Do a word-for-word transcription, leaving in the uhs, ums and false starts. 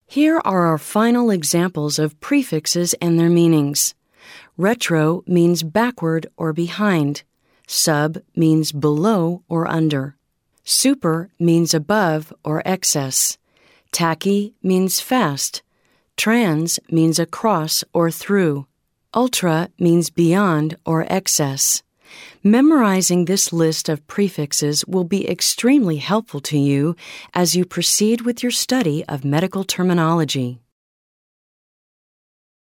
Here are our final examples of prefixes and their meanings. Retro means backward or behind. Sub means below or under. Super means above or excess. Tacky means fast. Trans means across or through. Ultra means beyond or excess. Memorizing this list of prefixes will be extremely helpful to you as you proceed with your study of medical terminology.